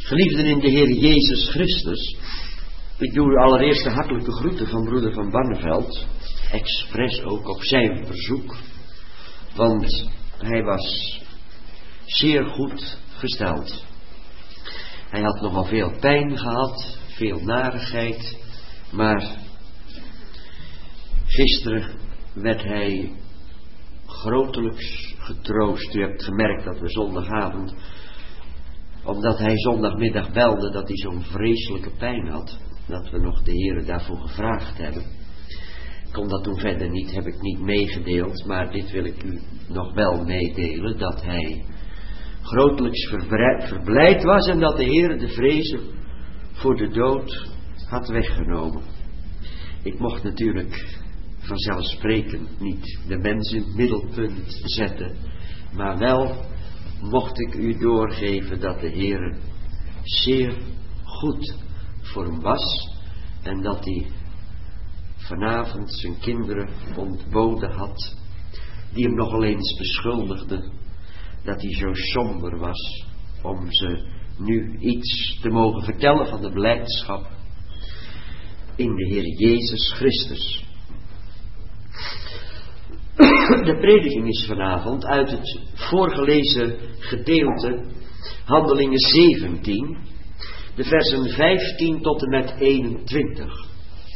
Geliefden in de Heer Jezus Christus, ik doe u allereerst de hartelijke groeten van broeder Van Barneveld, expres ook op zijn verzoek, want hij was zeer goed gesteld. Hij had nogal veel pijn gehad, veel narigheid, maar gisteren werd hij grotelijks getroost. U hebt gemerkt dat we zondagavond, omdat hij zondagmiddag belde dat hij zo'n vreselijke pijn had, dat we nog de Heere daarvoor gevraagd hebben. Ik kon dat toen verder niet, heb ik niet meegedeeld, maar dit wil ik u nog wel meedelen, dat hij grotelijks verblijd was en dat de Heere de vrezen voor de dood had weggenomen. Ik mocht natuurlijk vanzelfsprekend niet de mens in het middelpunt zetten, maar wel mocht ik u doorgeven dat de Heere zeer goed voor hem was en dat hij vanavond zijn kinderen ontboden had, die hem nogal eens beschuldigden dat hij zo somber was om ze nu iets te mogen vertellen van de blijdschap in de Heer Jezus Christus. De prediking is vanavond uit het voorgelezen gedeelte Handelingen 17, de versen 15 tot en met 21.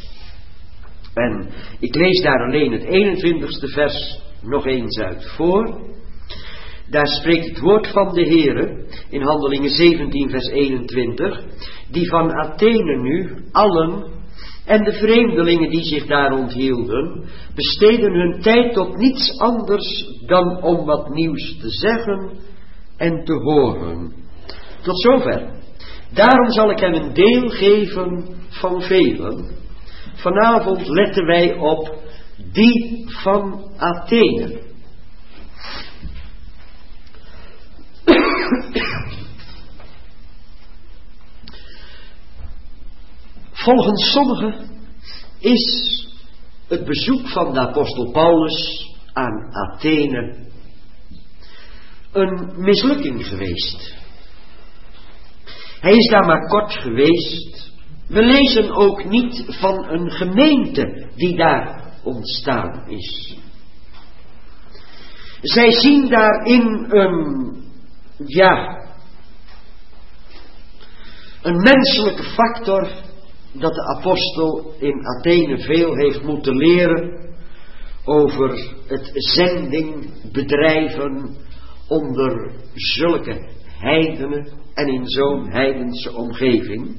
En ik lees daar alleen het 21ste vers nog eens uit voor. Daar spreekt het woord van de Heere in Handelingen 17 vers 21, die van Athene nu allen en de vreemdelingen die zich daar onthielden, besteden hun tijd tot niets anders dan om wat nieuws te zeggen en te horen. Tot zover. Daarom zal ik hem een deel geven van velen. Vanavond letten wij op die van Athene. Volgens sommigen is het bezoek van de apostel Paulus aan Athene een mislukking geweest. Hij is daar maar kort geweest. We lezen ook niet van een gemeente die daar ontstaan is. Zij zien daarin een menselijke factor, dat de apostel in Athene veel heeft moeten leren over het zending bedrijven onder zulke heidenen en in zo'n heidense omgeving.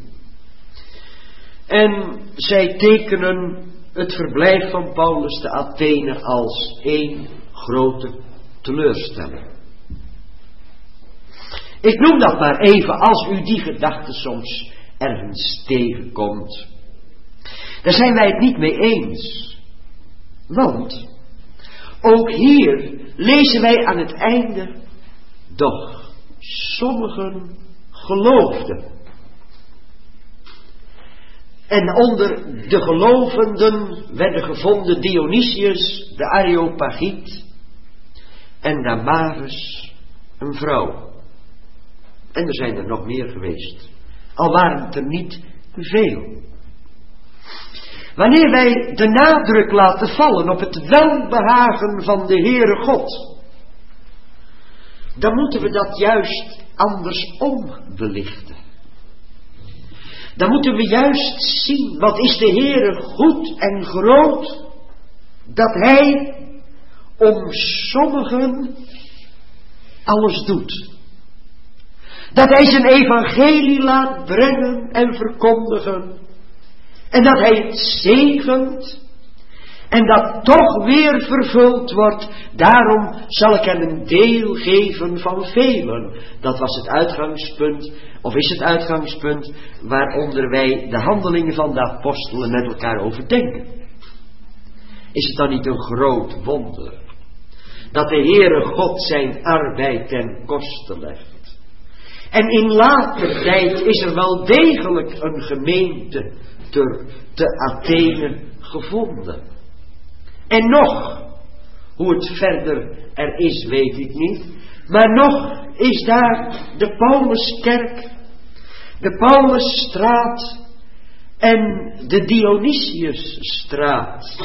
En zij tekenen het verblijf van Paulus te Athene als één grote teleurstelling. Ik noem dat maar even als u die gedachte soms ergens tegenkomt. Daar zijn wij het niet mee eens. Want ook hier lezen wij aan het einde, doch sommigen geloofden. En onder de gelovenden werden gevonden Dionysius, de Areopagiet en Damaris, een vrouw. En er zijn er nog meer geweest. Al waren het er niet veel. Wanneer wij de nadruk laten vallen op het welbehagen van de Heere God, dan moeten we dat juist andersom belichten. Dan moeten we juist zien, wat is de Heere goed en groot, dat Hij om sommigen alles doet. Dat Hij zijn evangelie laat brengen en verkondigen. En dat Hij het zegent. En dat toch weer vervuld wordt. Daarom zal ik hem een deel geven van velen. Dat was het uitgangspunt, of is het uitgangspunt, waaronder wij de handelingen van de apostelen met elkaar overdenken. Is het dan niet een groot wonder dat de Heere God zijn arbeid ten koste legt? En in later tijd is er wel degelijk een gemeente te Athene gevonden. En nog, hoe het verder er is, weet ik niet. Maar nog is daar de Pauluskerk. De Paulusstraat en de Dionysiusstraat.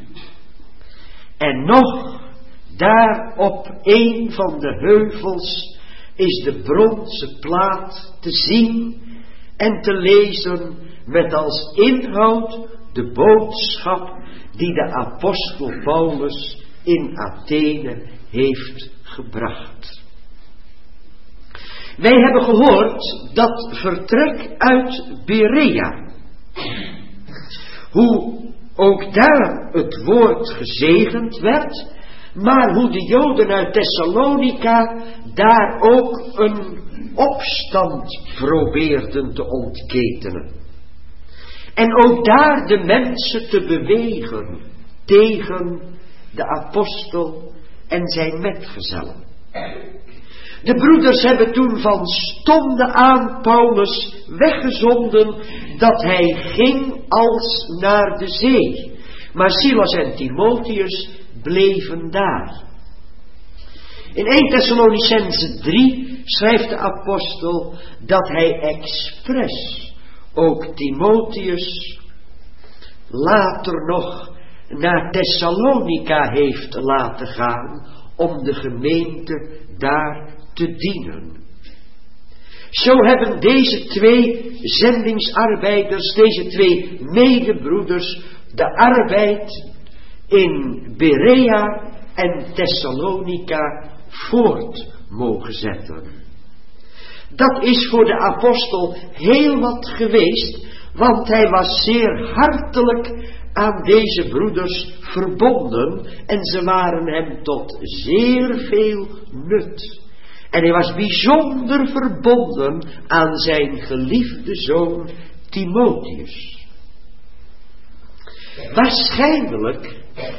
En nog, daar op een van de heuvels is de bronzen plaat te zien en te lezen met als inhoud de boodschap die de apostel Paulus in Athene heeft gebracht. Wij hebben gehoord dat vertrek uit Berea, hoe ook daar het woord gezegend werd, maar hoe de Joden uit Thessalonica daar ook een opstand probeerden te ontketenen. En ook daar de mensen te bewegen tegen de apostel en zijn metgezellen. De broeders hebben toen van stonde aan Paulus weggezonden dat hij ging als naar de zee. Maar Silas en Timotheus bleven daar. In 1 Thessalonicenzen 3 schrijft de apostel dat hij expres ook Timotheus later nog naar Thessalonica heeft laten gaan om de gemeente daar te dienen. Zo hebben deze twee zendingsarbeiders, deze twee medebroeders, de arbeid in Berea en Thessalonica voort mogen zetten. Dat is voor de apostel heel wat geweest, want hij was zeer hartelijk aan deze broeders verbonden en ze waren hem tot zeer veel nut. En hij was bijzonder verbonden aan zijn geliefde zoon Timotheus. Waarschijnlijk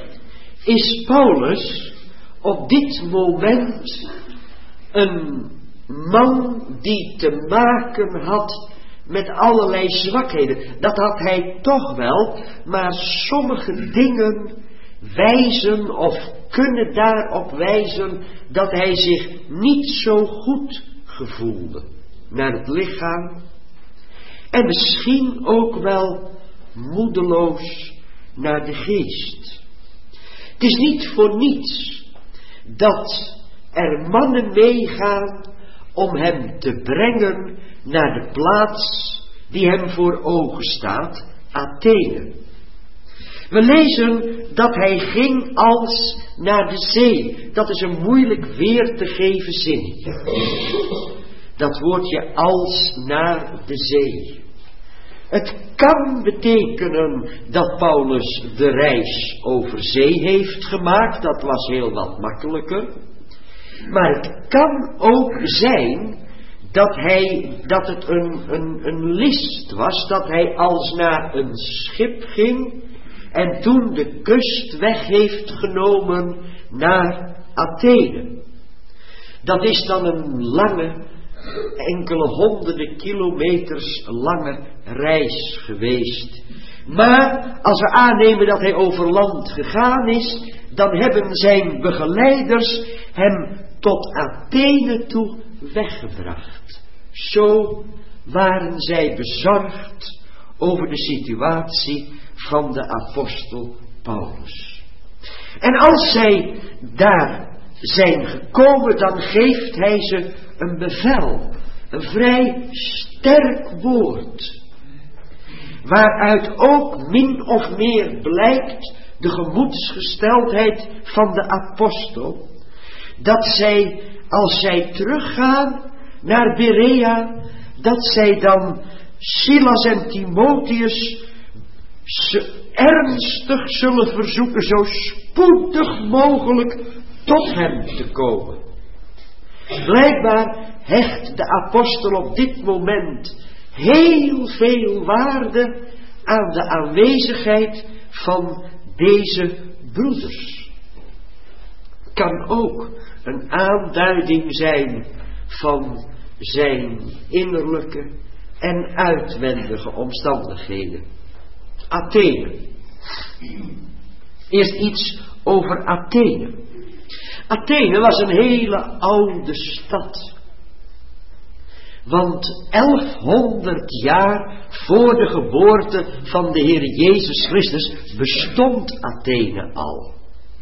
is Paulus op dit moment een man die te maken had met allerlei zwakheden. Dat had hij toch wel, maar sommige dingen wijzen of kunnen daarop wijzen dat hij zich niet zo goed gevoelde naar het lichaam en misschien ook wel moedeloos naar de geest. Het is niet voor niets dat er mannen meegaan om hem te brengen naar de plaats die hem voor ogen staat, Athene. We lezen dat hij ging als naar de zee. Dat is een moeilijk weer te geven zinnetje. Dat woordje als naar de zee. Het kan betekenen dat Paulus de reis over zee heeft gemaakt. Dat was heel wat makkelijker. Maar het kan ook zijn dat het een list was. Dat hij als naar een schip ging. En toen de kustweg heeft genomen naar Athene. Dat is dan een lange, enkele honderden kilometers lange reis geweest. Maar als we aannemen dat hij over land gegaan is, dan hebben zijn begeleiders hem tot Athene toe weggebracht. Zo waren zij bezorgd over de situatie van de apostel Paulus. En als zij daar zijn gekomen, dan geeft hij ze een bevel, een vrij sterk woord, waaruit ook min of meer blijkt de gemoedsgesteldheid van de apostel, dat zij, als zij teruggaan naar Berea, dat zij dan Silas en Timotheus ernstig zullen verzoeken zo spoedig mogelijk tot hem te komen. Blijkbaar hecht de apostel op dit moment heel veel waarde aan de aanwezigheid van deze broeders. Kan ook een aanduiding zijn van zijn innerlijke en uitwendige omstandigheden. Athene. Eerst iets over Athene. Athene was een hele oude stad. Want 1100 jaar voor de geboorte van de Heer Jezus Christus bestond Athene al.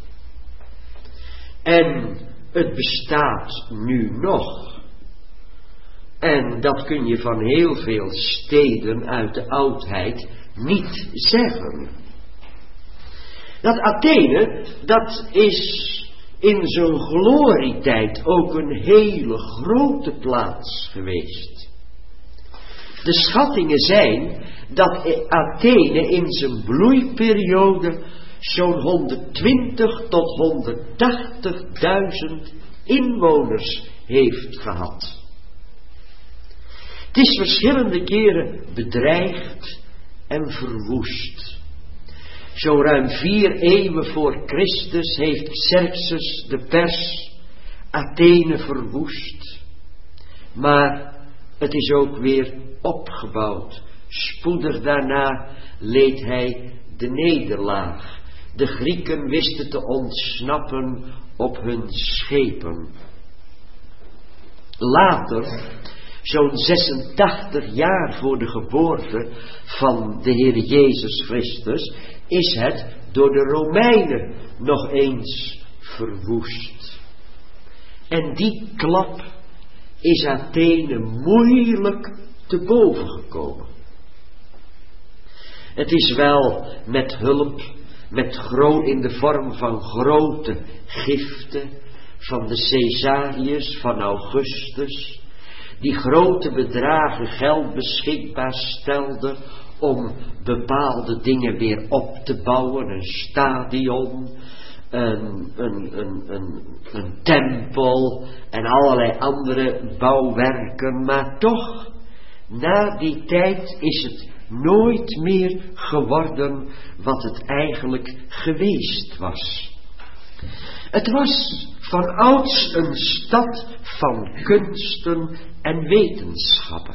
En het bestaat nu nog. En dat kun je van heel veel steden uit de oudheid niet zeggen. Dat Athene, dat is in zijn glorietijd ook een hele grote plaats geweest. De schattingen zijn dat Athene in zijn bloeiperiode zo'n 120 tot 180.000 inwoners heeft gehad. Het is verschillende keren bedreigd en verwoest. Zo ruim 4 eeuwen voor Christus heeft Xerxes de Pers Athene verwoest. Maar het is ook weer opgebouwd. Spoedig daarna leed hij de nederlaag. De Grieken wisten te ontsnappen op hun schepen. Later, zo'n 86 jaar voor de geboorte van de Heer Jezus Christus, is het door de Romeinen nog eens verwoest. En die klap is Athene moeilijk te boven gekomen. Het is wel met hulp, in de vorm van grote giften van de Caesarius, van Augustus, die grote bedragen geld beschikbaar stelde om bepaalde dingen weer op te bouwen, een stadion, een tempel en allerlei andere bouwwerken. Maar toch, na die tijd is het nooit meer geworden wat het eigenlijk geweest was. Het was van ouds een stad van kunsten en wetenschappen.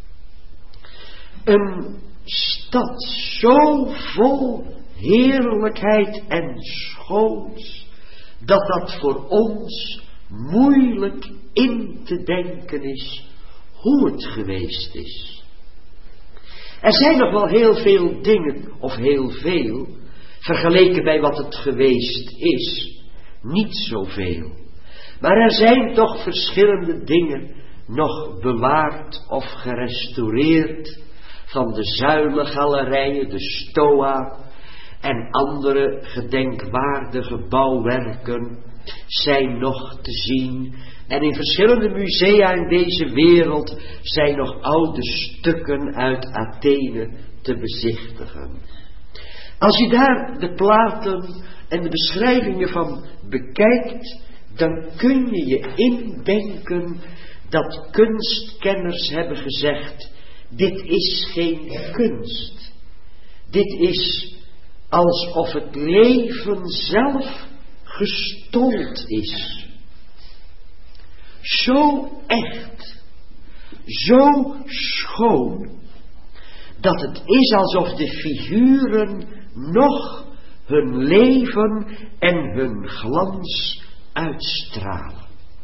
Een stad zo vol heerlijkheid en schoons, dat voor ons moeilijk in te denken is hoe het geweest is. Er zijn nog wel heel veel dingen, of heel veel, vergeleken bij wat het geweest is, niet zoveel. Maar er zijn toch verschillende dingen nog bewaard of gerestaureerd, van de zuilengalerijen, de Stoa en andere gedenkwaardige bouwwerken zijn nog te zien. En in verschillende musea in deze wereld zijn nog oude stukken uit Athene te bezichtigen. Als je daar de platen en de beschrijvingen van bekijkt, dan kun je je indenken dat kunstkenners hebben gezegd: dit is geen kunst. Dit is alsof het leven zelf gestold is. Zo echt, zo schoon, dat het is alsof de figuren nog hun leven en hun glans uitstralen.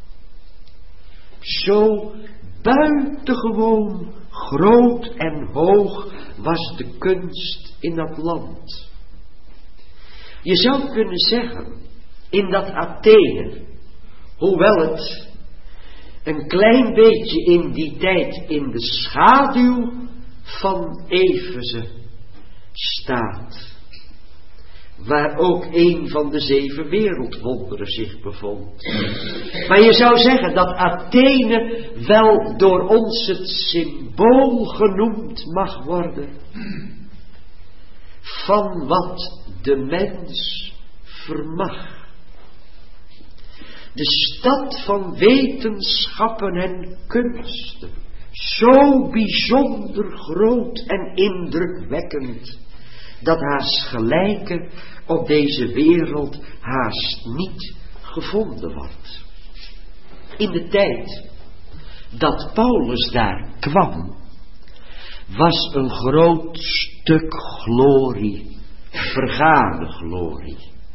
Zo buitengewoon groot en hoog was de kunst in dat land. Je zou kunnen zeggen, in dat Athene, hoewel het een klein beetje in die tijd in de schaduw van Efeze staat, waar ook een van de 7 wereldwonderen zich bevond. Maar je zou zeggen dat Athene wel door ons het symbool genoemd mag worden van wat de mens vermag. De stad van wetenschappen en kunsten, zo bijzonder groot en indrukwekkend, dat haast gelijke op deze wereld haast niet gevonden wordt. In de tijd dat Paulus daar kwam, was een groot stuk glorie, vergane glorie.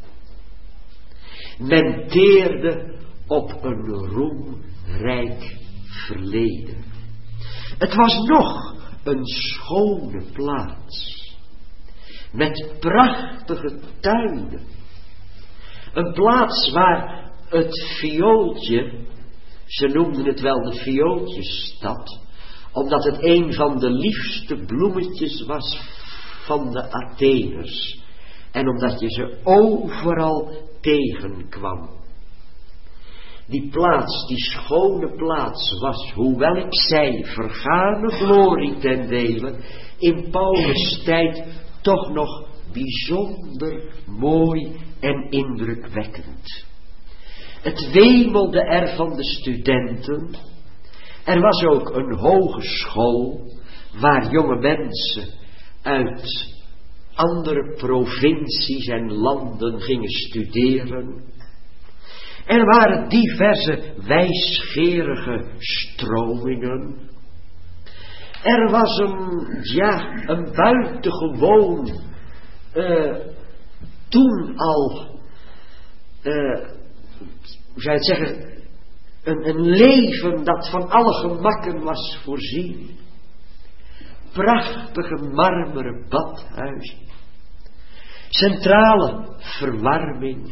Men teerde op een roemrijk verleden. Het was nog een schone plaats. Met prachtige tuinen. Een plaats waar het viooltje, ze noemden het wel de viooltjesstad, omdat het een van de liefste bloemetjes was van de Atheners. En omdat je ze overal tegenkwam. Die plaats, die schone plaats was, hoewel ik zei, vergane glorie ten dele, in Paulus' tijd toch nog bijzonder mooi en indrukwekkend. Het wemelde er van de studenten. Er was ook een hogeschool waar jonge mensen uit andere provincies en landen gingen studeren. Er waren diverse wijsgerige stromingen. Er was een buitengewoon, toen al, hoe zou je het zeggen, een leven dat van alle gemakken was voorzien. Prachtige marmeren badhuizen. Centrale verwarming.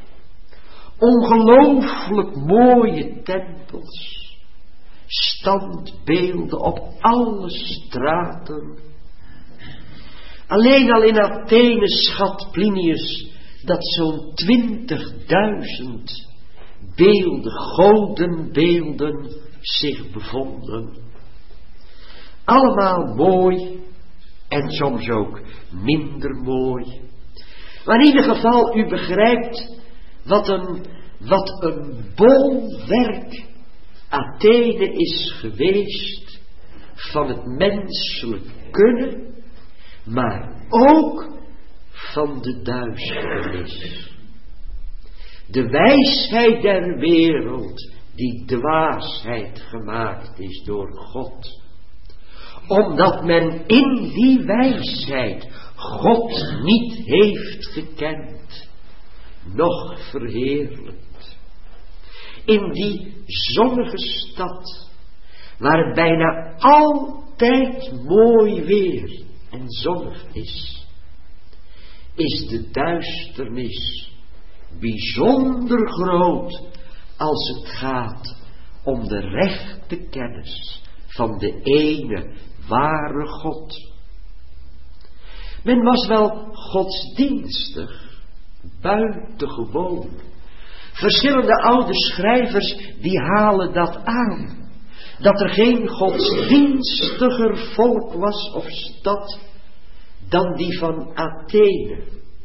Ongelooflijk mooie tempels. Standbeelden op alle straten. Alleen al in Athene schat Plinius dat zo'n 20.000 beelden, godenbeelden zich bevonden. Allemaal mooi en soms ook minder mooi. Maar in ieder geval, u begrijpt wat een bolwerk Athene is geweest van het menselijk kunnen, maar ook van de duisternis. De wijsheid der wereld, die dwaasheid gemaakt is door God. Omdat men in die wijsheid God niet heeft gekend, noch verheerlijkt. In die zonnige stad, waar het bijna altijd mooi weer en zonnig is, is de duisternis bijzonder groot als het gaat om de rechte kennis van de ene ware God. Men was wel godsdienstig, buitengewoon. Verschillende oude schrijvers die halen dat aan, dat er geen godsdienstiger volk was of stad dan die van Athene.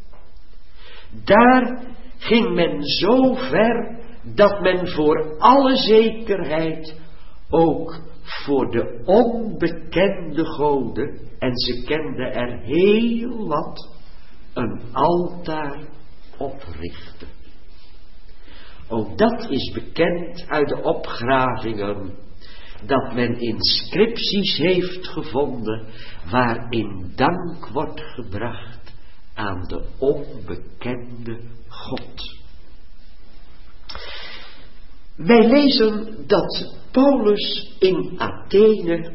Daar ging men zo ver dat men voor alle zekerheid ook voor de onbekende goden, en ze kenden er heel wat, een altaar oprichtte. Ook dat is bekend uit de opgravingen, dat men inscripties heeft gevonden waarin dank wordt gebracht aan de onbekende God. Wij lezen dat Paulus in Athene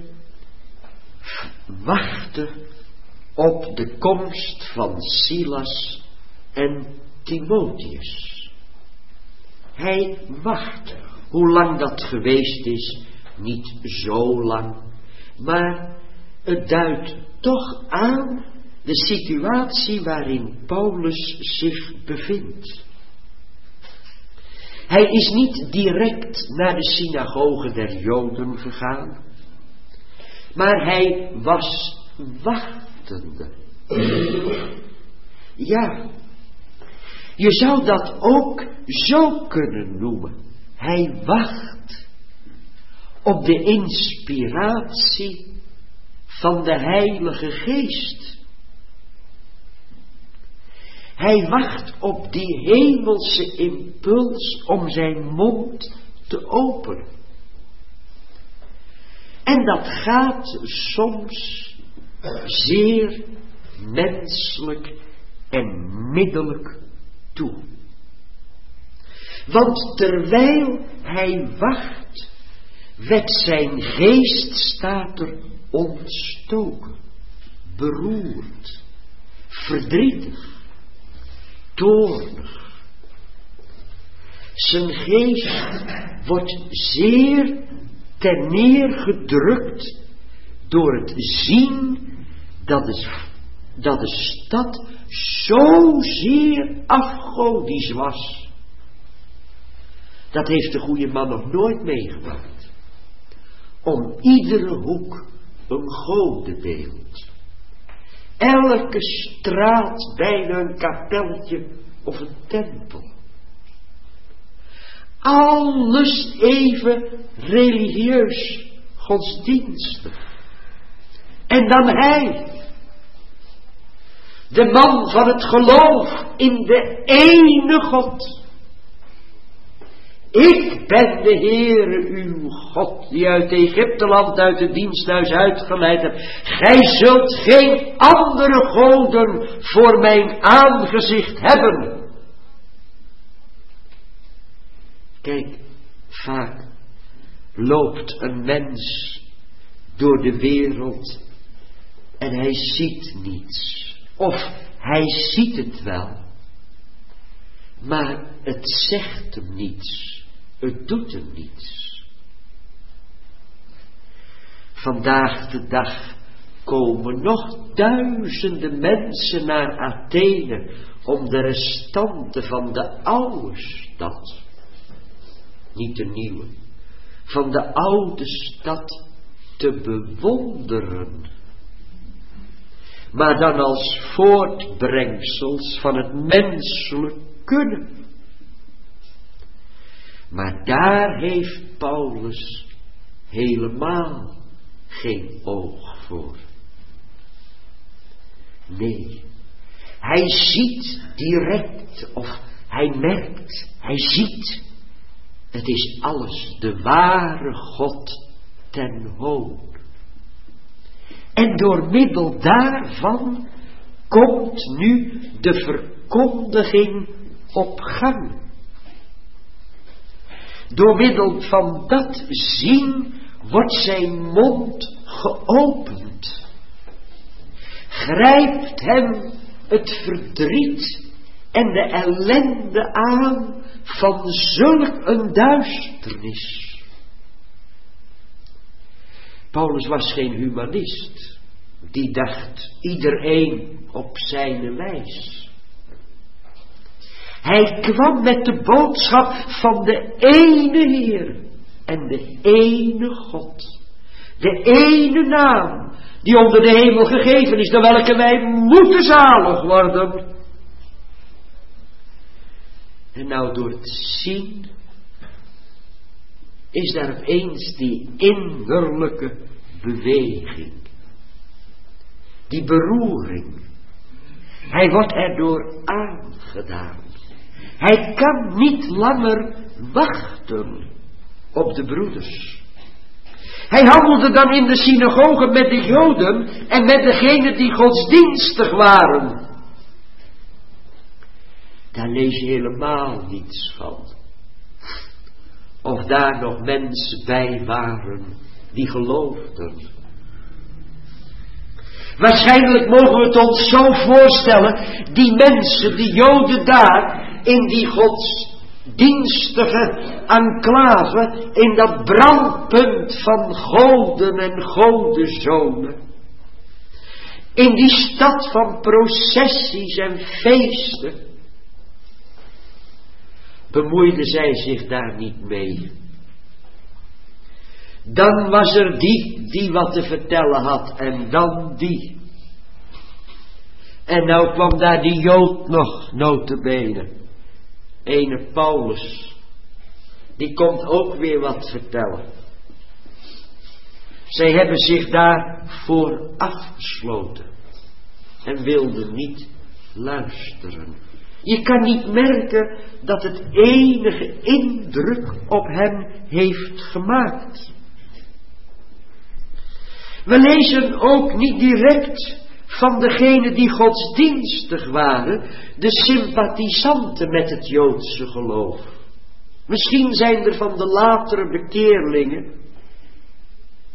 wachtte op de komst van Silas en Timotheus. Hij wacht. Hoe lang dat geweest is, niet zo lang, maar het duidt toch aan de situatie waarin Paulus zich bevindt. Hij is niet direct naar de synagoge der Joden gegaan, maar hij was wachtende. Ja, je zou dat ook zo kunnen noemen. Hij wacht op de inspiratie van de Heilige Geest. Hij wacht op die hemelse impuls om zijn mond te openen. En dat gaat soms zeer menselijk en middelijk toe. Want terwijl hij wacht, werd zijn geest, staat er, ontstoken, beroerd, verdrietig, toornig. Zijn geest wordt zeer terneergedrukt door het zien dat de stad zozeer afgodisch was. Dat heeft de goede man nog nooit meegemaakt. Om iedere hoek een godenbeeld. Elke straat bijna een kapeltje of een tempel. Alles even religieus, godsdienstig. En dan hij, de man van het geloof in de ene God. Ik ben de Heere uw God, die uit Egypteland, uit het diensthuis uitgeleid hebt. Gij zult geen andere goden voor mijn aangezicht hebben. Kijk, vaak loopt een mens door de wereld en hij ziet niets. Of hij ziet het wel, maar het zegt hem niets. Het doet hem niets. Vandaag de dag komen nog duizenden mensen naar Athene om de restanten van de oude stad, niet de nieuwe, van de oude stad te bewonderen. Maar dan als voortbrengsels van het menselijk kunnen. Maar daar heeft Paulus helemaal geen oog voor. Nee, hij ziet direct, of hij merkt, hij ziet. Het is alles de ware God ten hoon. En door middel daarvan komt nu de verkondiging op gang. Door middel van dat zien wordt zijn mond geopend. Grijpt hem het verdriet en de ellende aan van zulk een duisternis. Paulus was geen humanist. Die dacht iedereen op zijn wijs. Hij kwam met de boodschap van de ene Heer en de ene God. De ene naam die onder de hemel gegeven is, door welke wij moeten zalig worden. En nou door het zien is daar opeens die innerlijke beweging. Die beroering. Hij wordt erdoor aangedaan. Hij kan niet langer wachten op de broeders. Hij handelde dan in de synagoge met de Joden en met degenen die godsdienstig waren. Daar lees je helemaal niets van. Of daar nog mensen bij waren die geloofden. Waarschijnlijk mogen we het ons zo voorstellen, die mensen, die Joden daar, in die godsdienstige enclave, in dat brandpunt van goden en godenzonen. In die stad van processies en feesten. Bemoeide zij zich daar niet mee. Dan was er die wat te vertellen had en dan die. En nou kwam daar die Jood nog, nota bene. Ene Paulus. Die komt ook weer wat vertellen. Zij hebben zich daarvoor afgesloten. En wilden niet luisteren. Je kan niet merken dat het enige indruk op hem heeft gemaakt. We lezen ook niet direct van degenen die godsdienstig waren, de sympathisanten met het Joodse geloof. Misschien zijn er van de latere bekeerlingen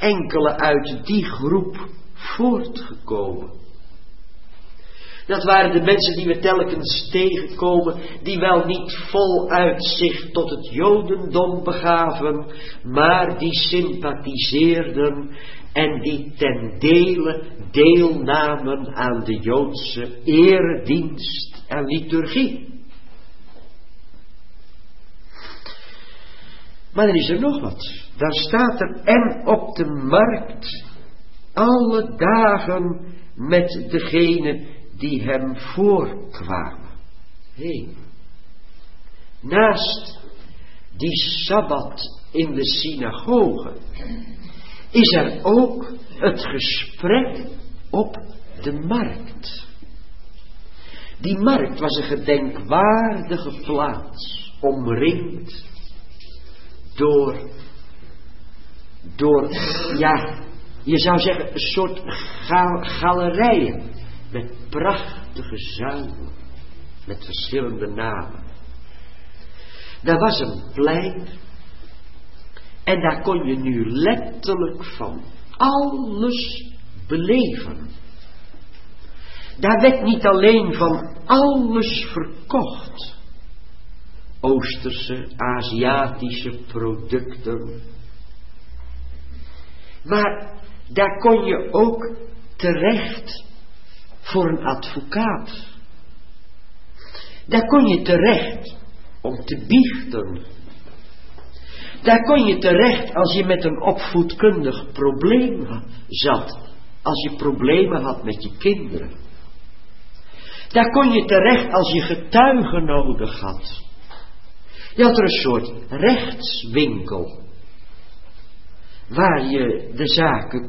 enkele uit die groep voortgekomen. Dat waren de mensen die we telkens tegenkomen, die wel niet voluit zich tot het Jodendom begaven, maar die sympathiseerden en die ten dele deelnamen aan de Joodse eredienst en liturgie. Maar er is er nog wat. Dan staat er, en op de markt alle dagen met degene die hem voorkwamen. Naast die Sabbat in de synagoge is er ook het gesprek op de markt. Die markt was een gedenkwaardige plaats, omringd door, ja, je zou zeggen, een soort galerijen met prachtige zuilen, met verschillende namen. Daar was een plein en daar kon je nu letterlijk van alles beleven. Daar werd niet alleen van alles verkocht. Oosterse, Aziatische producten. Maar daar kon je ook terecht voor een advocaat. Daar kon je terecht om te biechten. Daar kon je terecht als je met een opvoedkundig probleem zat. Als je problemen had met je kinderen. Daar kon je terecht als je getuigen nodig had. Je had er een soort rechtswinkel. Waar je de zaken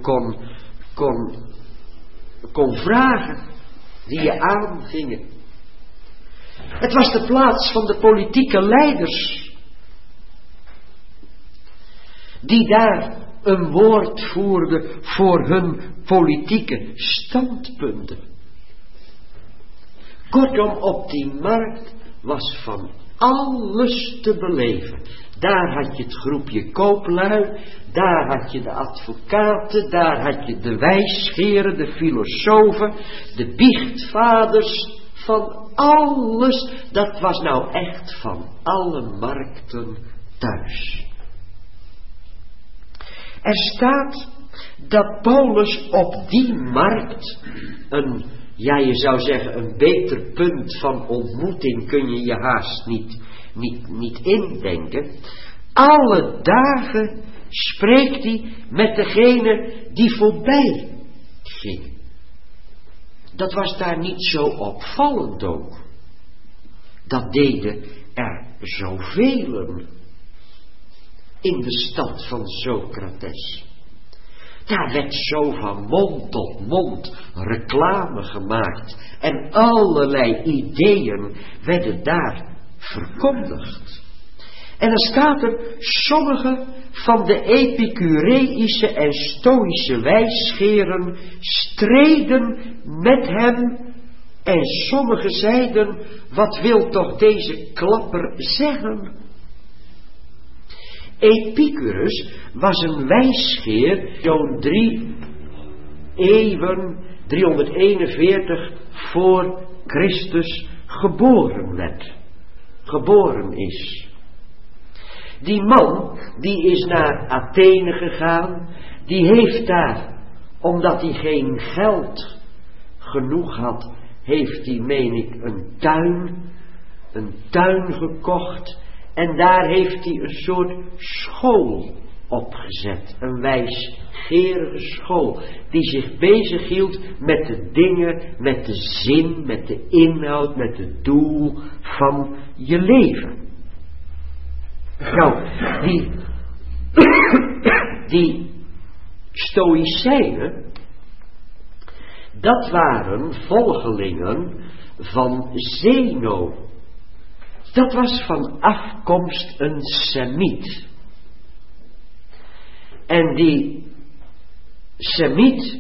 kon vragen. Die je aangingen. Het was de plaats van de politieke leiders. Die daar een woord voerden voor hun politieke standpunten. Kortom, op die markt was van alles te beleven. Daar had je het groepje kooplui, daar had je de advocaten, daar had je de wijsgeren, de filosofen, de biechtvaders, van alles. Dat was nou echt van alle markten thuis. Er staat dat Paulus op die markt je zou zeggen een beter punt van ontmoeting kun je haast niet indenken. Alle dagen spreekt hij met degene die voorbij ging. Dat was daar niet zo opvallend ook. Dat deden er zoveel in de stad van Socrates. Daar werd zo van mond tot mond reclame gemaakt. En allerlei ideeën werden daar verkondigd. En dan staat er, sommige van de Epicureïsche en Stoïsche wijsgeren streden met hem. En sommigen zeiden, wat wil toch deze klapper zeggen? Epicurus was een wijsgeer, zo'n 3 eeuwen, 341 voor Christus geboren is. Die man, die is naar Athene gegaan, die heeft daar, omdat hij geen geld genoeg had, heeft hij, meen ik, een tuin gekocht. En daar heeft hij een soort school opgezet. Een wijsgerige school. Die zich bezighield met de dingen, met de zin, met de inhoud, met het doel van je leven. Nou, die Stoïcijnen, dat waren volgelingen van Zeno. Dat was van afkomst een Semiet. En die Semiet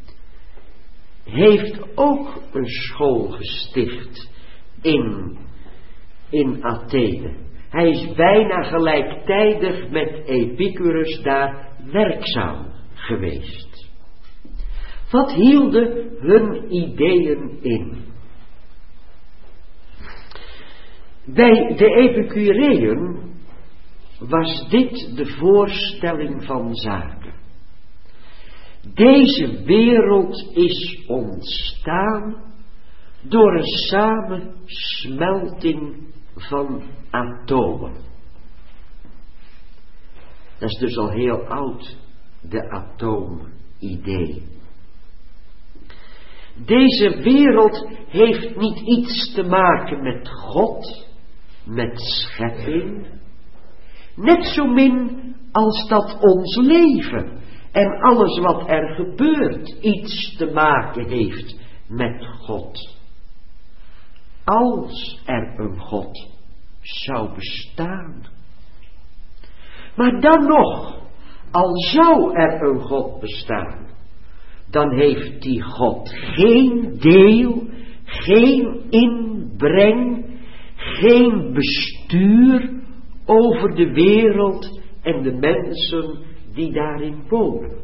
heeft ook een school gesticht in Athene. Hij is bijna gelijktijdig met Epicurus daar werkzaam geweest. Wat hielden hun ideeën in? Bij de Epicureeën was dit de voorstelling van zaken. Deze wereld is ontstaan door een samensmelting van atomen. Dat is dus al heel oud, de atoomidee. Deze wereld heeft niet iets te maken met God, met schepping, net zo min als dat ons leven en alles wat er gebeurt iets te maken heeft met God. Als er een God zou bestaan. Maar dan nog, al zou er een God bestaan, dan heeft die God geen deel, geen inbreng, geen bestuur over de wereld en de mensen die daarin wonen.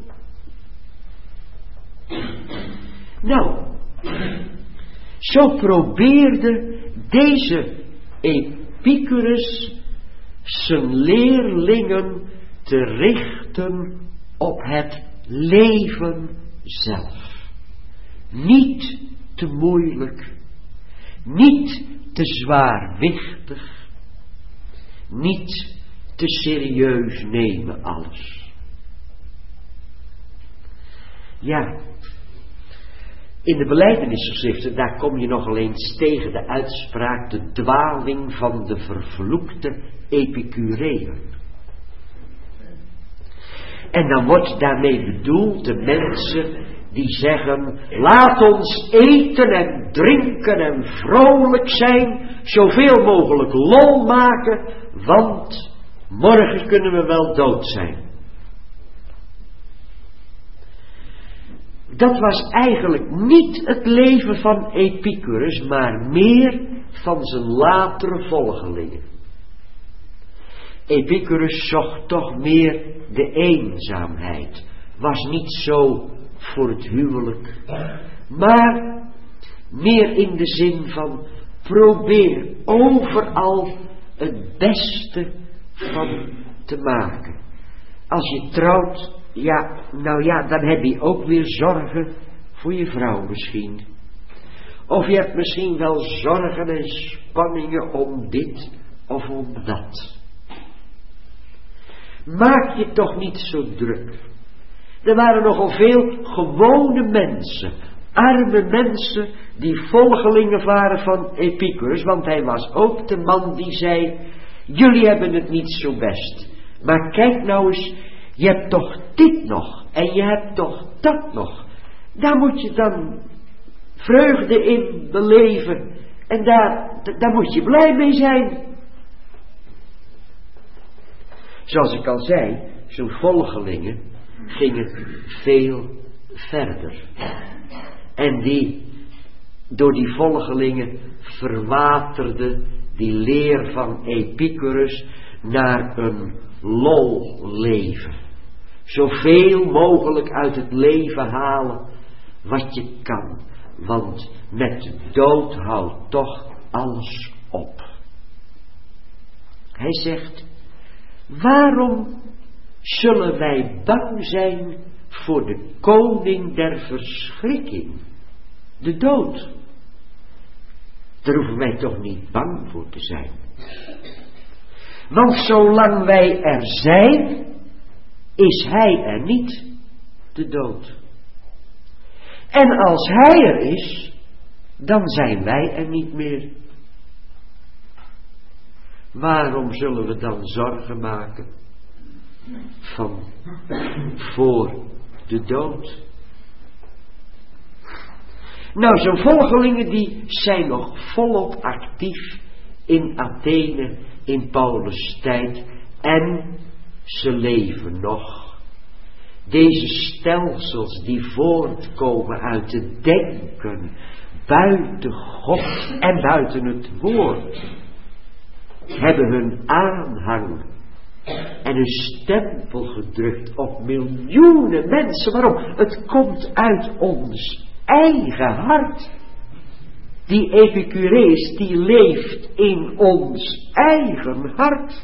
Nou, zo probeerde deze Epicurus zijn leerlingen te richten op het leven zelf. Niet te moeilijk, niet te zwaarwichtig, niet te serieus nemen alles. Ja, in de belijdenisgeschriften, daar kom je nogal eens tegen de uitspraak de dwaling van de vervloekte Epicureeën. En dan wordt daarmee bedoeld de mensen die zeggen, laat ons eten en drinken en vrolijk zijn, zoveel mogelijk lol maken, want morgen kunnen we wel dood zijn. Dat was eigenlijk niet het leven van Epicurus, maar meer van zijn latere volgelingen. Epicurus zocht toch meer de eenzaamheid, was niet zo voor het huwelijk, maar meer in de zin van probeer overal het beste van te maken. Als je trouwt, ja, nou ja, dan heb je ook weer zorgen voor je vrouw misschien. Of je hebt misschien wel zorgen en spanningen om dit of om dat. Maak je toch niet zo druk. Er waren nogal veel gewone mensen, arme mensen, die volgelingen waren van Epicurus, want hij was ook de man die zei, jullie hebben het niet zo best. Maar kijk nou eens, je hebt toch dit nog en je hebt toch dat nog. Daar moet je dan vreugde in beleven en daar moet je blij mee zijn. Zoals ik al zei, zijn volgelingen gingen veel verder. En door die volgelingen verwaterde die leer van Epicurus naar een lolleven. Zoveel mogelijk uit het leven halen wat je kan. Want met de dood houdt toch alles op. Hij zegt, waarom zullen wij bang zijn voor de koning der verschrikking, de dood? Daar hoeven wij toch niet bang voor te zijn. Want zolang wij er zijn, is hij er niet, de dood. En als hij er is, dan zijn wij er niet meer. Waarom zullen we dan zorgen maken voor de dood? Nou, zijn volgelingen die zijn nog volop actief in Athene in Paulus' tijd en ze leven nog. Deze stelsels die voortkomen uit het denken buiten God en buiten het woord hebben hun aanhang en een stempel gedrukt op miljoenen mensen. Waarom? Het komt uit ons eigen hart. Die Epicurees, die leeft in ons eigen hart.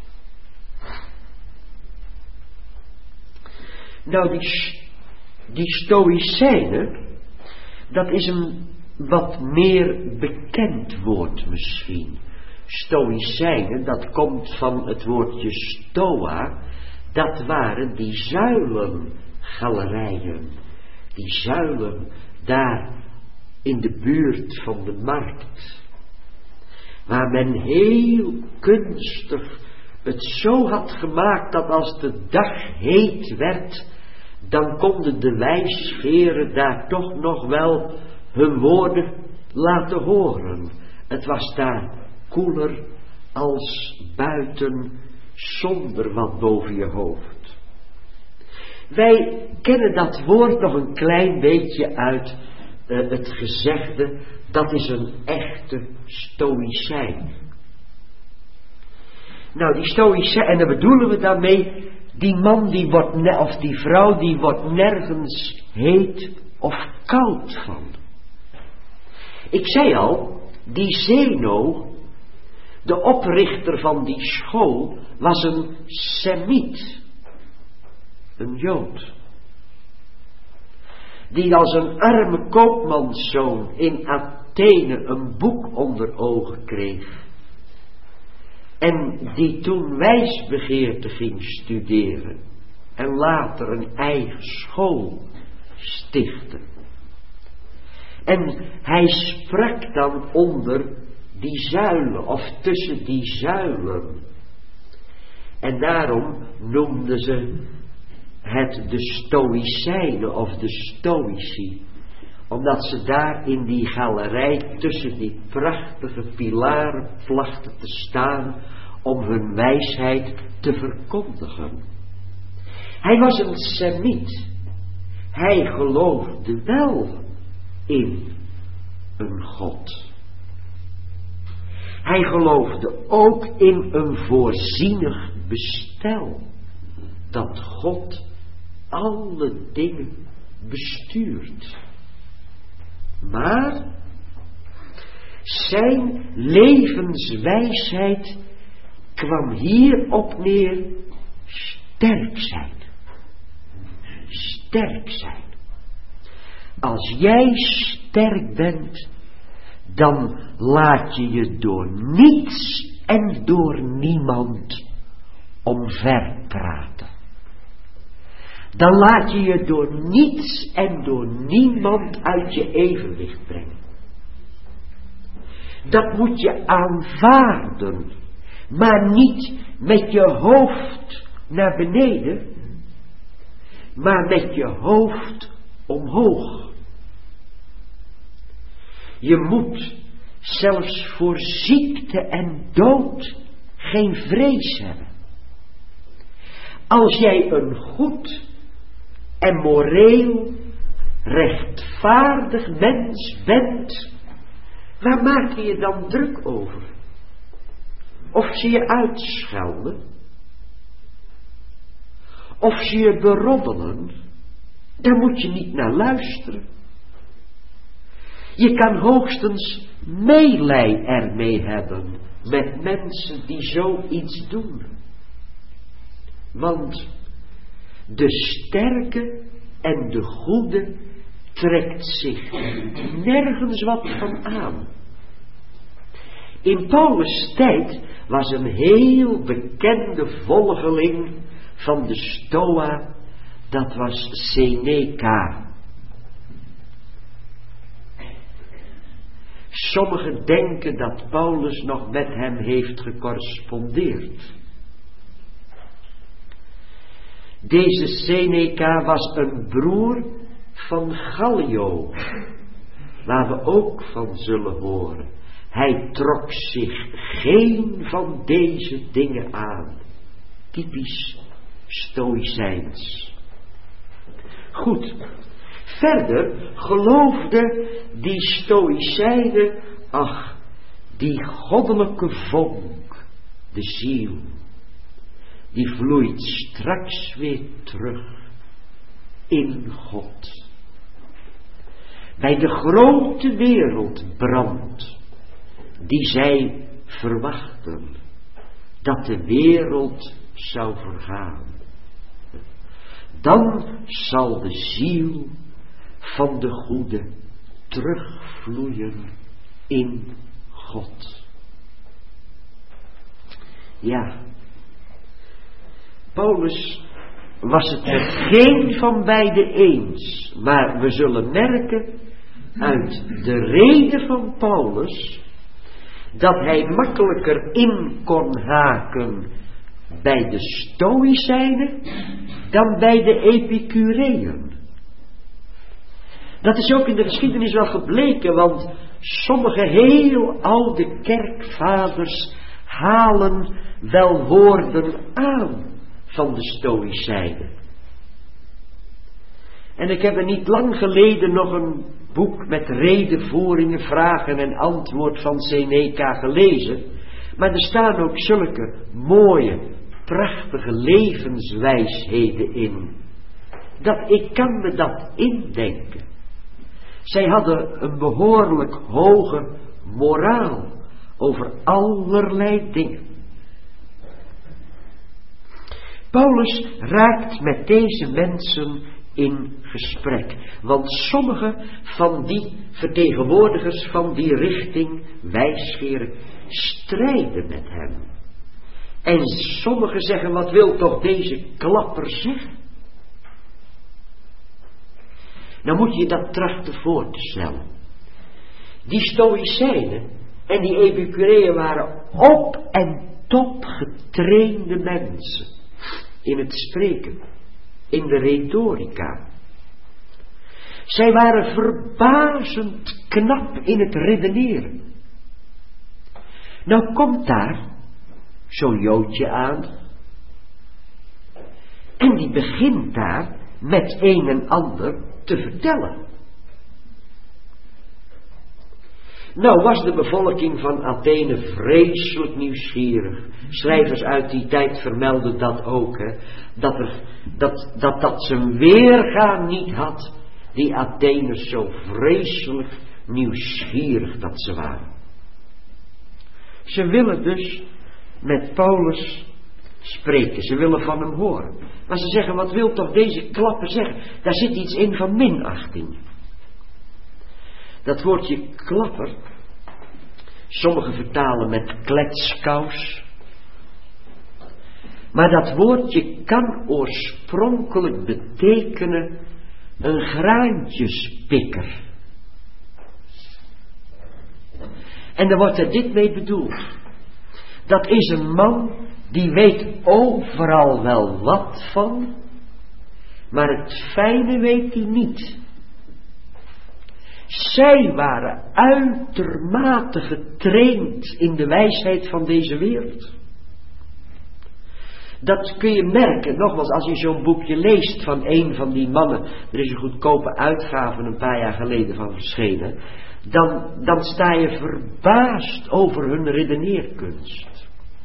Nou, die Stoïcijnen, dat is een wat meer bekend woord misschien. Stoïcijnen, dat komt van het woordje stoa. Dat waren die zuilengalerijen. Die zuilen daar in de buurt van de markt. Waar men heel kunstig het zo had gemaakt dat als de dag heet werd, dan konden de wijsgeeren daar toch nog wel hun woorden laten horen. Het was daar koeler als buiten, zonder wat boven je hoofd. Wij kennen dat woord nog een klein beetje uit het gezegde, dat is een echte Stoïcijn. Nou, die Stoïcijn, en daar bedoelen we daarmee, die man die wordt, of die vrouw die wordt nergens heet of koud van. Ik zei al, die Zeno, de oprichter van die school, was een Semiet, een Jood, die als een arme koopmanszoon in Athene een boek onder ogen kreeg en die toen wijsbegeerte ging studeren en later een eigen school stichtte. En hij sprak dan onder die zuilen of tussen die zuilen. En daarom noemden ze het de Stoïcijnen of de Stoïci. Omdat ze daar in die galerij tussen die prachtige pilaren plachten te staan om hun wijsheid te verkondigen. Hij was een Semiet. Hij geloofde wel in een God. Hij geloofde ook in een voorzienig bestel. Dat God alle dingen bestuurt. Maar zijn levenswijsheid kwam hierop neer: sterk zijn. Sterk zijn. Als jij sterk bent, dan laat je je door niets en door niemand omver praten. Dan laat je je door niets en door niemand uit je evenwicht brengen. Dat moet je aanvaarden, maar niet met je hoofd naar beneden, maar met je hoofd omhoog. Je moet zelfs voor ziekte en dood geen vrees hebben. Als jij een goed en moreel rechtvaardig mens bent, waar maak je je dan druk over? Of ze je uitschelden? Of ze je beroddelen? Daar moet je niet naar luisteren. Je kan hoogstens meelij ermee hebben met mensen die zoiets doen. Want de sterke en de goede trekt zich nergens wat van aan. In Paulus' tijd was een heel bekende volgeling van de Stoa, dat was Seneca. Sommigen denken dat Paulus nog met hem heeft gecorrespondeerd. Deze Seneca was een broer van Gallio, waar we ook van zullen horen. Hij trok zich geen van deze dingen aan. Typisch Stoïcijns. Goed. Verder geloofde die Stoïcijnen, ach, die goddelijke vonk, de ziel, die vloeit straks weer terug in God. Bij de grote wereldbrand die zij verwachten, dat de wereld zou vergaan. Dan zal de ziel van de goede terugvloeien in God. Ja, Paulus was het met geen van beide eens, maar we zullen merken uit de reden van Paulus dat hij makkelijker in kon haken bij de Stoïcijnen dan bij de Epicureën. Dat is ook in de geschiedenis wel gebleken, want sommige heel oude kerkvaders halen wel woorden aan van de Stoïcijnen. En ik heb er niet lang geleden nog een boek met redenvoeringen, vragen en antwoord van Seneca gelezen. Maar er staan ook zulke mooie, prachtige levenswijsheden in. Dat ik kan me dat indenken. Zij hadden een behoorlijk hoge moraal over allerlei dingen. Paulus raakt met deze mensen in gesprek. Want sommige van die vertegenwoordigers van die richting wijsgeren strijden met hem. En sommigen zeggen, wat wil toch deze klapper zeggen? Nou moet je dat trachten voor te stellen. Die Stoïcijnen en die Epicureën waren op en top getrainde mensen. In het spreken. In de retorica. Zij waren verbazend knap in het redeneren. Nou komt daar zo'n Joodje aan. En die begint daar met een en ander te vertellen. Nou was de bevolking van Athene vreselijk nieuwsgierig. Schrijvers uit die tijd vermelden dat ook. Hè, dat zijn weerga niet had. Die Atheners zo vreselijk nieuwsgierig dat ze waren. Ze willen dus met Paulus spreken. Ze willen van hem horen. Maar ze zeggen, wat wil toch deze klapper zeggen? Daar zit iets in van minachting. Dat woordje klapper, sommigen vertalen met kletskous. Maar dat woordje kan oorspronkelijk betekenen een graantjespikker. En daar wordt er dit mee bedoeld. Dat is een man die weet overal wel wat van, maar het fijne weet hij niet. Zij waren uitermate getraind in de wijsheid van deze wereld. Dat kun je merken, nogmaals, als je zo'n boekje leest van een van die mannen. Er is een goedkope uitgave een paar jaar geleden van verschenen. Dan sta je verbaasd over hun redeneerkunst.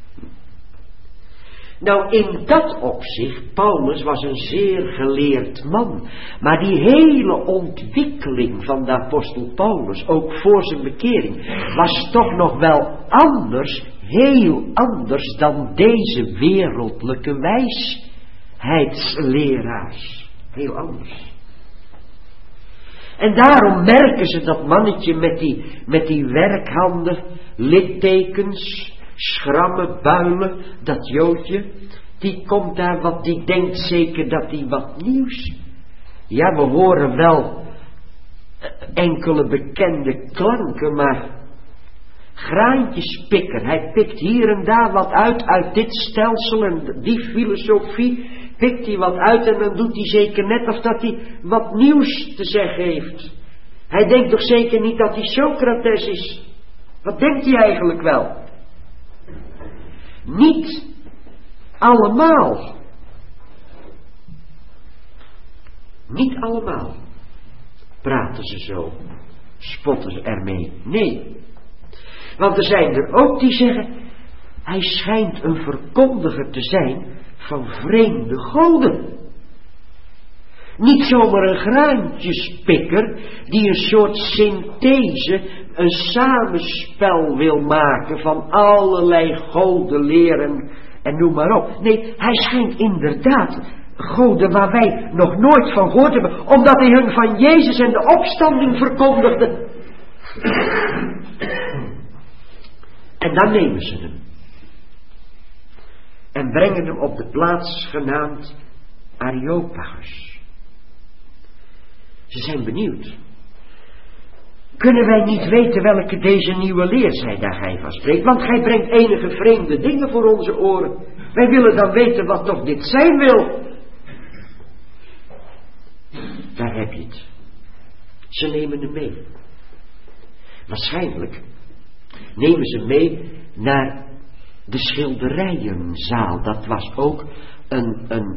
Nou, in dat opzicht, Paulus was een zeer geleerd man. Maar die hele ontwikkeling van de apostel Paulus, ook voor zijn bekering, was toch nog wel anders, heel anders dan deze wereldlijke wijsheidsleraars. Heel anders. En daarom merken ze dat mannetje met die werkhanden, littekens, schrammen, builen, dat Joodje, die komt daar die denkt zeker dat hij wat nieuws. Ja, we horen wel enkele bekende klanken, maar graantjespikker, hij pikt hier en daar wat uit dit stelsel en die filosofie, pikt hij wat uit en dan doet hij zeker net of dat hij wat nieuws te zeggen heeft. Hij denkt toch zeker niet dat hij Socrates is? Wat denkt hij eigenlijk wel? Niet allemaal. Niet allemaal praten ze zo, spotten ze ermee. Nee. Want er zijn er ook die zeggen, hij schijnt een verkondiger te zijn van vreemde goden. Niet zomaar een graantjespikker die een soort synthese, een samenspel wil maken van allerlei godenleren en noem maar op. Nee, hij schijnt inderdaad goden waar wij nog nooit van gehoord hebben, omdat hij hun van Jezus en de opstanding verkondigde. En dan nemen ze hem en brengen hem op de plaats genaamd Areopagus. Ze zijn benieuwd. Kunnen wij niet weten welke deze nieuwe leer zij daar gij van spreekt? Want gij brengt enige vreemde dingen voor onze oren. Wij willen dan weten wat toch dit zijn wil. Daar heb je het. Ze nemen hem mee. Waarschijnlijk nemen ze mee naar de schilderijenzaal. Dat was ook een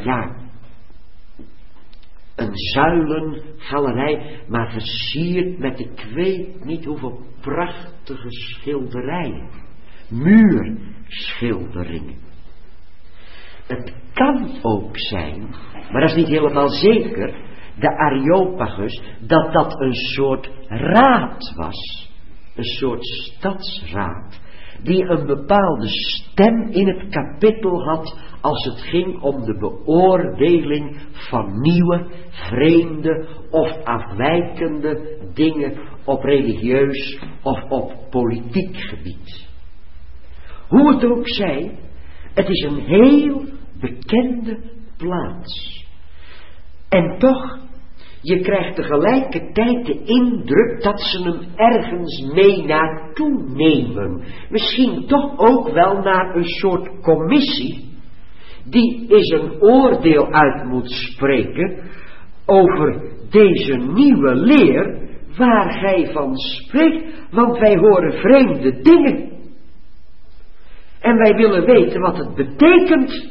zuilengalerij, maar versierd met ik weet niet hoeveel prachtige schilderijen. Muurschilderingen. Het kan ook zijn, maar dat is niet helemaal zeker, de Areopagus, dat een soort raad was. Een soort stadsraad. Die een bepaalde stem in het kapittel had als het ging om de beoordeling van nieuwe, vreemde of afwijkende dingen op religieus of op politiek gebied. Hoe het ook zij, het is een heel bekende plaats. En toch, je krijgt tegelijkertijd de indruk dat ze hem ergens mee naartoe nemen. Misschien toch ook wel naar een soort commissie die eens een oordeel uit moet spreken over deze nieuwe leer waar gij van spreekt, want wij horen vreemde dingen. En wij willen weten wat het betekent.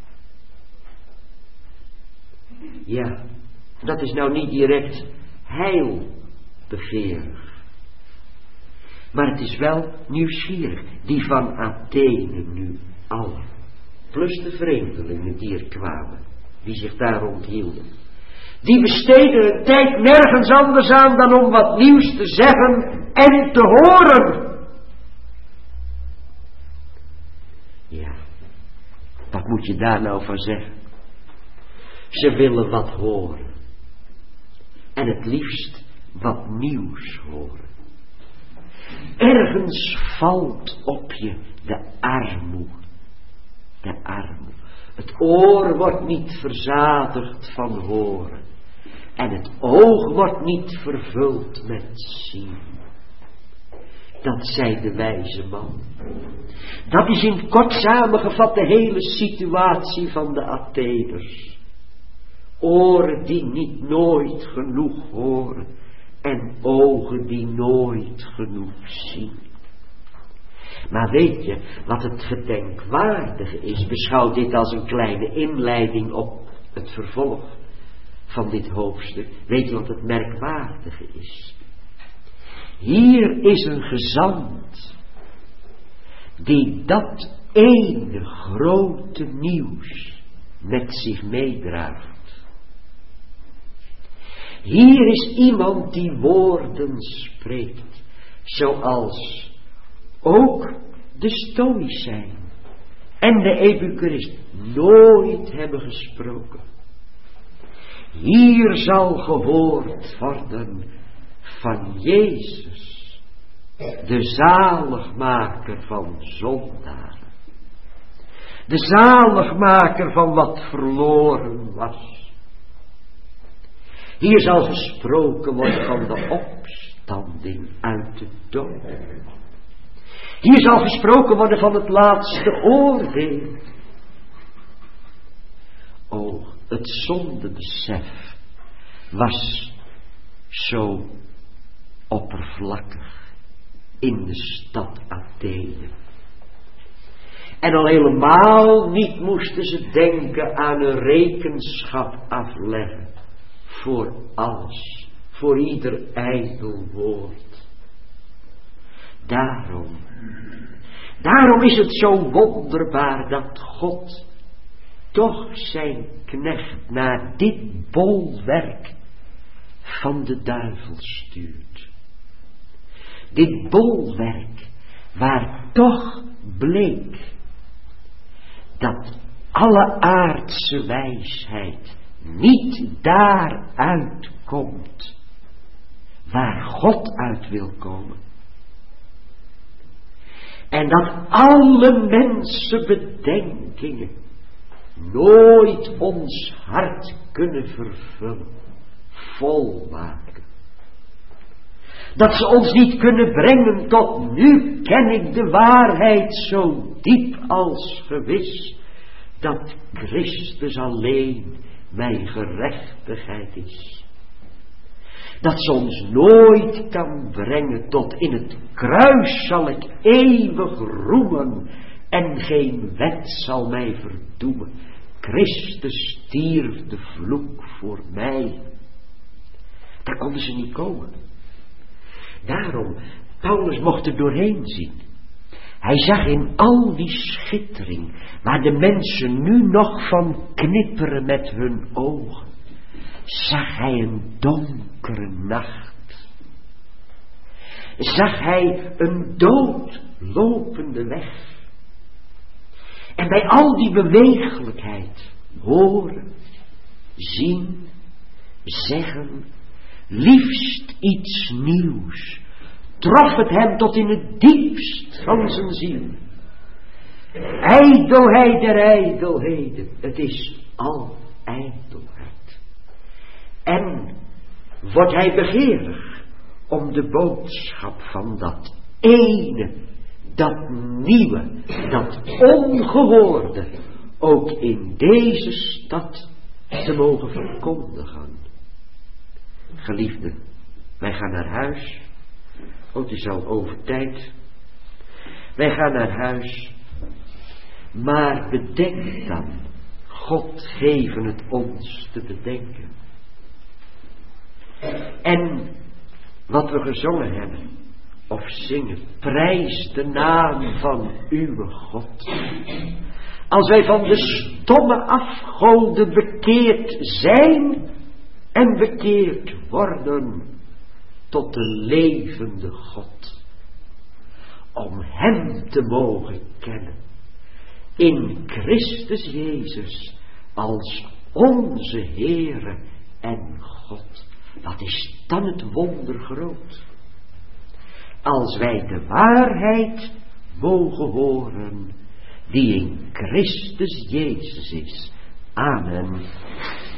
Ja, dat is nou niet direct heilbegeerig. Maar het is wel nieuwsgierig. Die van Athene nu allen. Plus de vreemdelingen die er kwamen. Die zich daar rondhielden. Die besteden hun tijd nergens anders aan dan om wat nieuws te zeggen en te horen. Ja, wat moet je daar nou van zeggen? Ze willen wat horen. En het liefst wat nieuws horen. Ergens valt op je de armoede. De armoede. Het oor wordt niet verzadigd van horen. En het oog wordt niet vervuld met zien. Dat zei de wijze man. Dat is in kort samengevat de hele situatie van de Atheners. Oren die niet nooit genoeg horen. En ogen die nooit genoeg zien. Maar weet je wat het gedenkwaardige is? Beschouw dit als een kleine inleiding op het vervolg van dit hoofdstuk. Weet je wat het merkwaardige is? Hier is een gezant die dat ene grote nieuws met zich meedraagt. Hier is iemand die woorden spreekt, zoals ook de Stoïcijnen en de Epicuristen nooit hebben gesproken. Hier zal gehoord worden van Jezus, de zaligmaker van zondaren. De zaligmaker van wat verloren was. Hier zal gesproken worden van de opstanding uit de dood. Hier zal gesproken worden van het laatste oordeel. O, het zondebesef was zo oppervlakkig in de stad Athene. En al helemaal niet moesten ze denken aan een rekenschap afleggen. Voor alles, voor ieder ijdel woord. Daarom is het zo wonderbaar dat God toch zijn knecht naar dit bolwerk van de duivel stuurt. Dit bolwerk waar toch bleek dat alle aardse wijsheid niet daaruit komt waar God uit wil komen. En dat alle mensen bedenkingen nooit ons hart kunnen vervullen, volmaken. Dat ze ons niet kunnen brengen tot nu ken ik de waarheid zo diep als gewis, dat Christus alleen mijn gerechtigheid is. Dat ze ons nooit kan brengen tot in het kruis zal ik eeuwig roemen en geen wet zal mij verdoemen. Christus stierf de vloek voor mij. Daar konden ze niet komen. Daarom, Paulus mocht er doorheen zien. Hij zag in al die schittering, waar de mensen nu nog van knipperen met hun ogen, zag hij een donkere nacht. Zag hij een doodlopende weg. En bij al die bewegelijkheid, horen, zien, zeggen, liefst iets nieuws, trof het hem tot in het diepst van zijn ziel. Ijdelheid der ijdelheden, het is al ijdelheid. En wordt hij begeerig om de boodschap van dat ene, dat nieuwe, dat ongehoorde, ook in deze stad te mogen verkondigen. Geliefden, wij gaan naar huis. Oh, het is al over tijd. Wij gaan naar huis. Maar bedenk dan, God geven het ons te bedenken. En wat we gezongen hebben, of zingen, prijs de naam van uw God. Als wij van de stomme afgoden bekeerd zijn en bekeerd worden tot de levende God. Om hem te mogen kennen in Christus Jezus als onze Heere en God. Wat is dan het wonder groot? Als wij de waarheid mogen horen die in Christus Jezus is. Amen.